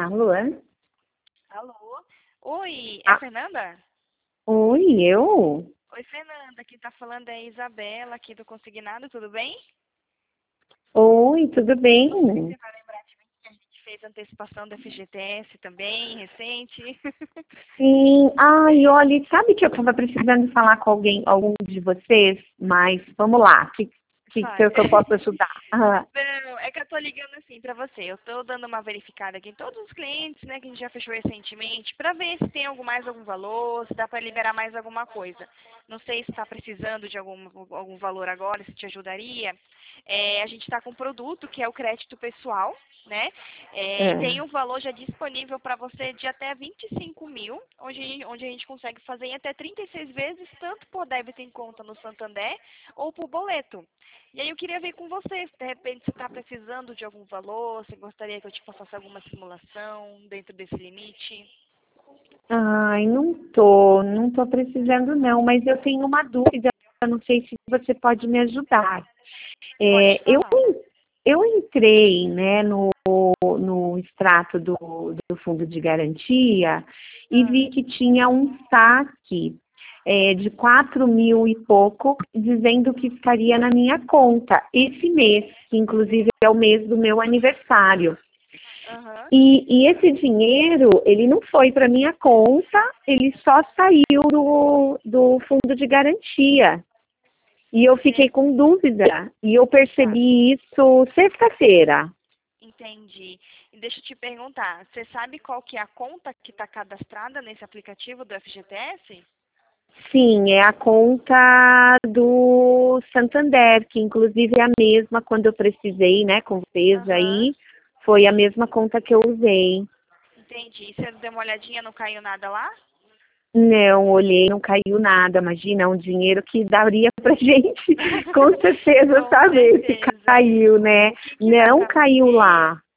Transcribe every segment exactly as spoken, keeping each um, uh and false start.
Alô? Alô? Oi, é a Ah, Fernanda? oi, eu? Oi, Fernanda, quem tá falando é a Isabela aqui do Consignado, tudo bem? Oi, tudo Não sei se bem? você vai lembrar de mim, que a gente fez antecipação da F G T S também, recente. Sim. Ai, olha, sabe que eu estava precisando falar com alguém, algum de vocês, mas vamos lá, o que, que, que eu Fale. que eu posso ajudar? Ah, Não, é que eu tô ligando assim pra você. Eu tô dando uma verificada aqui em todos os clientes, né, que a gente já fechou recentemente, pra ver se tem algum, mais algum valor, se dá pra liberar mais alguma coisa. Não sei se tá precisando de algum, algum valor agora, se te ajudaria. É, a gente tá com um produto que é o crédito pessoal, né? É, e tem é. um valor já disponível para você de até vinte e cinco mil, onde, onde a gente consegue fazer em até trinta e seis vezes, tanto por débito em conta no Santander ou por boleto. E aí eu queria ver com você, se de repente você está precisando de algum valor, se gostaria que eu te passasse alguma simulação dentro desse limite. Ai, não tô, não tô precisando não, mas eu tenho uma dúvida, eu não sei se você pode me ajudar. Pode É, eu, falar. eu entrei, né, no, no extrato do, do fundo de garantia e Ah, vi que tinha um saque é, de quatro mil e pouco, dizendo que estaria na minha conta esse mês, que inclusive é o mês do meu aniversário. aham. E, e esse dinheiro, ele não foi para minha conta, ele só saiu do, do fundo de garantia. E eu fiquei Cê- com dúvida. E eu Tá, percebi isso sexta-feira. entendi. E deixa eu te perguntar, você sabe qual que é a conta que está cadastrada nesse aplicativo do F G T S? Sim, é a conta do Santander, que inclusive é a mesma quando eu precisei, né, com vocês Aham, aí, foi a mesma conta que eu usei. entendi. Você deu uma olhadinha, não caiu nada lá? Não, olhei, não caiu nada. Imagina, é um dinheiro que daria pra gente, com certeza, Com saber se certeza. caiu, né? O que que dá Não para caiu ver lá.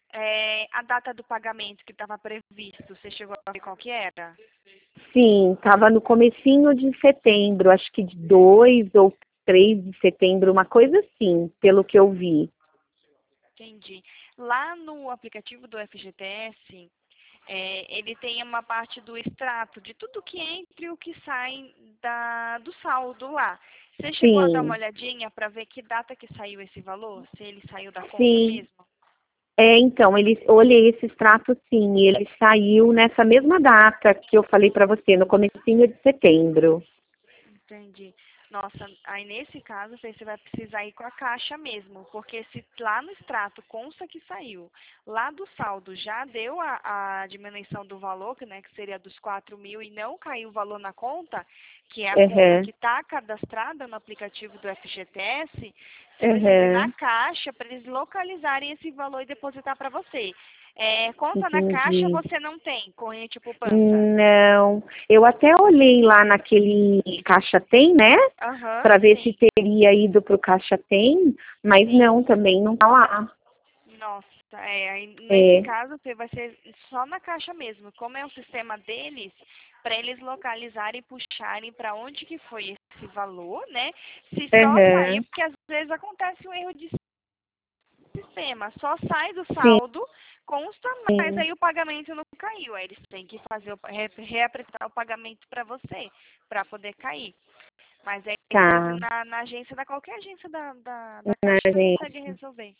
é a data do pagamento que estava previsto. Você chegou a ver qual que era? Sim, estava no comecinho de setembro, acho que de dois ou três de setembro, uma coisa assim, pelo que eu vi. Entendi. Lá no aplicativo do F G T S, é, ele tem uma parte do extrato de tudo que entra e o que sai da, do saldo lá. Você chegou a dar uma Sim, olhadinha para ver que data que saiu esse valor? Se ele saiu da conta sim. mesmo? É, então, ele, olhei esse extrato sim, e ele saiu nessa mesma data que eu falei para você, no comecinho de setembro. Entendi. Nossa, aí nesse caso você você vai precisar ir com a caixa mesmo, porque se lá no extrato consta que saiu, lá do saldo já deu a, a diminuição do valor, que, né, que seria dos quatro mil, e não caiu o valor na conta, que é a conta Uhum, que está cadastrada no aplicativo do F G T S, você precisa ir na uhum, caixa para eles localizarem esse valor e depositar para você. É, conta na caixa entendi. você não tem, corrente e poupança? Não, eu até olhei lá naquele Caixa Tem, né? Aham, Para ver se sim, teria ido para o Caixa Tem, mas sim. não, também não tá lá. Nossa, é, aí nesse É, caso você vai ser só na caixa mesmo. Como é o sistema deles, para eles localizarem e puxarem para onde que foi esse valor, né? Se só sair, uhum, porque às vezes acontece um erro de sistema, só sai do sim, saldo, consta, mas aí o pagamento não caiu. Aí eles têm que fazer o, re, reapresentar o pagamento para você, para poder cair. Mas aí tá, na, na agência, da qualquer agência da, da, da né, Caixa, você consegue gente? resolver.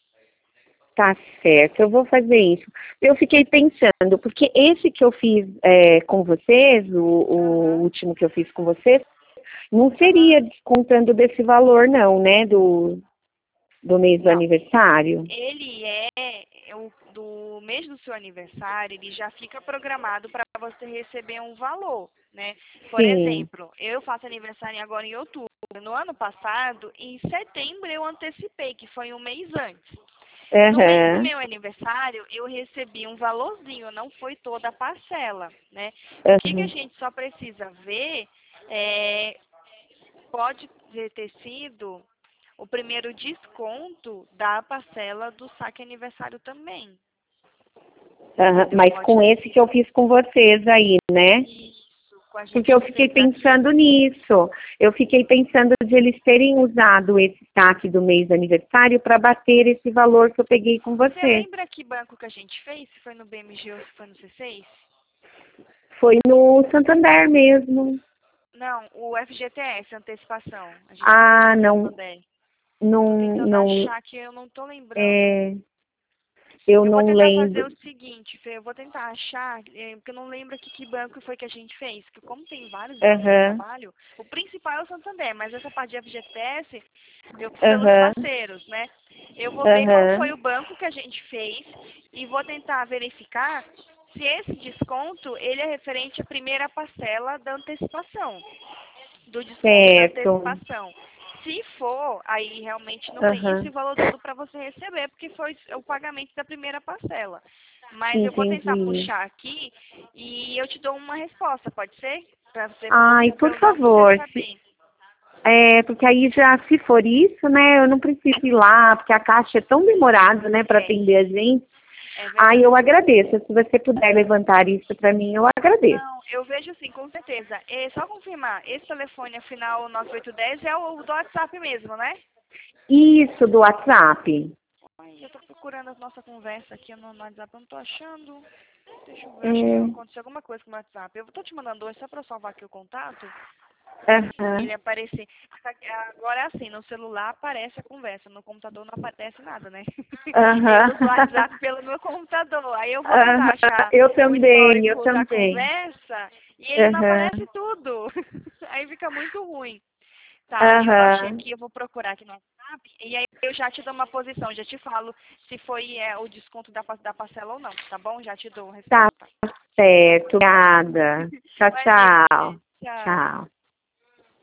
Tá certo, eu vou fazer isso. Eu fiquei pensando, porque esse que eu fiz é, com vocês, o, o Aham, último que eu fiz com vocês, não aham. seria descontando desse valor, não, né? Do, do mês do Não. aniversário. Ele é é o do mês do seu aniversário, ele já fica programado para você receber um valor, né? Por Sim. exemplo, eu faço aniversário agora em outubro. No ano passado, em setembro, eu antecipei, que foi um mês antes. No mês do Aham. meu aniversário, eu recebi um valorzinho, não foi toda a parcela, né? O que, que a Aham. gente só precisa ver é, pode ter sido o primeiro desconto da parcela do saque aniversário também. Aham. Entendeu? Mas Pode com ter esse que eu sido fiz com vocês aí, né? isso. com a gente. Porque eu fiquei pensando nisso. Eu fiquei pensando de eles terem usado esse saque do mês do aniversário para bater esse valor que eu peguei com você. Você lembra que banco que a gente fez? Se foi no B M G ou se foi no C seis? Foi no Santander mesmo. Não, o F G T S, antecipação. A gente Ah, fez no não. Santander. Não, Tô tentando não. achar que eu não tô lembrando. É, eu, Eu não vou tentar fazer lembro. o seguinte, Fê, eu vou tentar achar, é, porque eu não lembro aqui que banco foi que a gente fez, porque como tem vários bancos que eu Aham, trabalho, o principal é o Santander, mas essa parte de F G T S, eu pelos aham, parceiros, né? Eu vou ver qual aham. foi o banco que a gente fez e vou tentar verificar se esse desconto, ele é referente à primeira parcela da antecipação, do desconto da Certo. antecipação. Se for, aí realmente não tem esse Aham, valor todo para você receber, porque foi o pagamento da primeira parcela. Mas eu vou tentar entendi. puxar aqui e eu te dou uma resposta, pode ser? Para você, Ai, por pelo menos você favor, se, saber. é, porque aí já, se for isso, né, eu não preciso ir lá, porque a caixa é tão demorada, né, para É, atender a gente. é Ai, eu verdade. agradeço. Se você puder levantar isso para mim, eu agradeço. Não, eu vejo sim, com certeza. É só confirmar, esse telefone final nove oito um zero é o do WhatsApp mesmo, né? Isso, do WhatsApp. Ai, eu tô procurando a nossa conversa aqui no, no WhatsApp, eu não tô achando. Deixa eu ver, acho que É, aconteceu alguma coisa com o WhatsApp. Eu tô te mandando hoje só pra eu salvar aqui o contato. aham, Ele aparecer. Agora assim, no celular aparece a conversa, no computador não aparece nada, né? Eu aham, uso o WhatsApp pelo meu computador. Aí eu vou tentar aham. achar Eu o também, eu histórico da também. conversa e ele não Aham, aparece tudo. Aí fica muito ruim. Tá, eu achei aham. aqui, eu vou procurar aqui no WhatsApp e aí eu já te dou uma posição, já te falo se foi é, o desconto da, pa- da parcela ou não, tá bom? Já te dou a Tá resposta. certo, obrigada. Tchau, Imagina, tchau. tchau. Tchau.